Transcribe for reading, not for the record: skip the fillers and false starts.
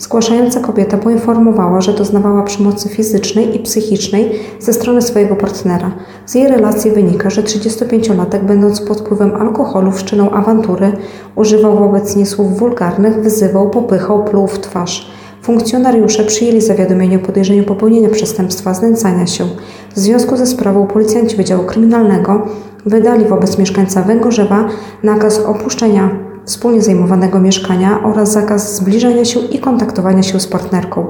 Zgłaszająca kobieta poinformowała, że doznawała przemocy fizycznej i psychicznej ze strony swojego partnera. Z jej relacji wynika, że 35-latek, będąc pod wpływem alkoholu, wszczynał awantury, używał wobec niej słów wulgarnych, wyzywał, popychał, pluł w twarz. Funkcjonariusze przyjęli zawiadomienie o podejrzeniu popełnienia przestępstwa znęcania się. W związku ze sprawą policjanci Wydziału Kryminalnego wydali wobec mieszkańca Węgorzewa nakaz opuszczenia wspólnie zajmowanego mieszkania oraz zakaz zbliżania się i kontaktowania się z partnerką.